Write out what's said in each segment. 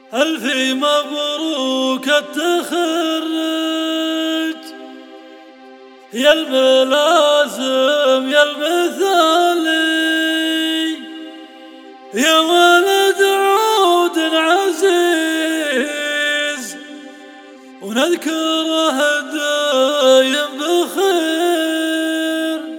ألف مبروك التخرج يا الملازم يا المثالي، يا ولد عود عزيز ونذكره دايم بخير.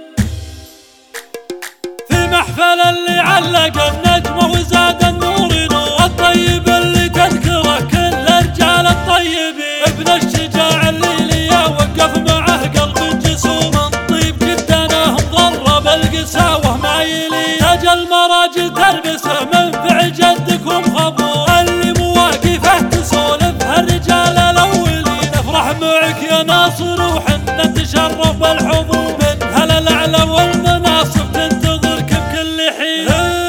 في محفل اللي علق النجم وزاد النور الطيب اللي تذكره كل الرجال الطيبين، ابن الشجاع اللي وقف معه قلب جسوم طيب جدانه مضرب القساوه ما يلي، تاج المراجل تلبسه منفع جدكم خبور اللي مواقفه تسولف هالرجال الاولين. افرح معك يا ناصر وحنا نتشرف بالحضور من هالاعلى والمناصب تنتظرك بكل حين.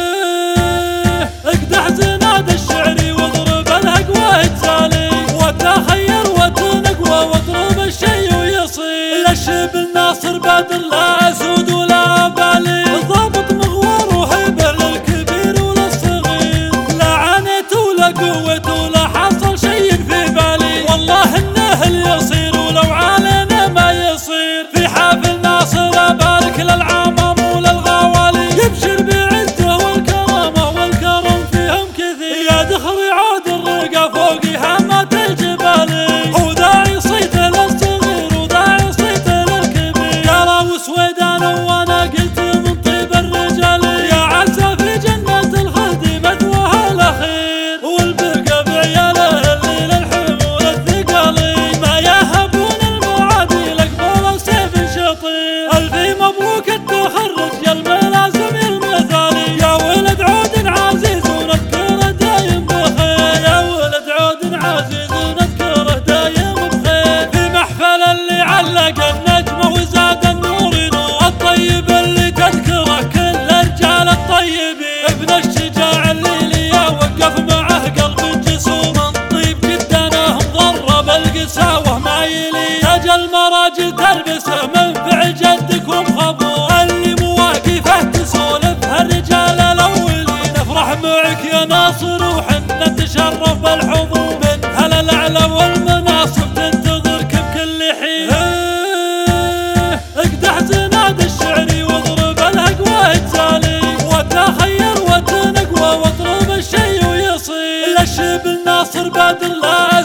اقدح زناد الشعري واضرب الهقوى تسالي وتخير وتنقوى واضرب الشي ويصير. للشب الناصر بدر لا اسود ولا بالي، ضابط مغوار وهيبه للكبير وللصغير، لا عانيت ولا قوت ولا حصل شي في بالي، والله انه اللي يصير ولو علينا ما يصير. في حافل ناصر ابارك للعامم وللغوالي، يبشر بعزه والكرامه والكرم فيهم كثير، يا دخري عود الرقه فوقي هامات الجبالي، وداعي صيته للصغير وداعي صيته للكبير. يا راو سويدان وانا قلت من طيب الرجال، يا عزه في جنه الخلد مثواها الاخير، والبقى بعياله اللي للحمول الثقالي ما يهبون المعادي لقبول سيف شطير. الفي مبروك التخرج يا الملازم يا المثالي، يا ولد عود عزيز ونذكره دايم بخير، يا ولد عود عزيز ونذكره دايم بخير. في محفل اللي علق النجم وزاد النور الطيب اللي تذكره كل الرجال الطيبين، ابن الشجاع اللي وقف معه قلب جسوم طيب جدانه مضرب القساوه ما يلي، تاج المراجل تلبسه منفع جدكم خبور اللي مواقفه تسولف هالرجال الاولين. افرح معك يا ناصر وحنا نتشرف بالحضور من هالاعلى والمناصب تنتظرك بكل حين. اقدح زناد الشعري واضرب الهقوى تسالي وتخير وتنقوى واضرب الشي ويصير. للشب الناصر بدر لا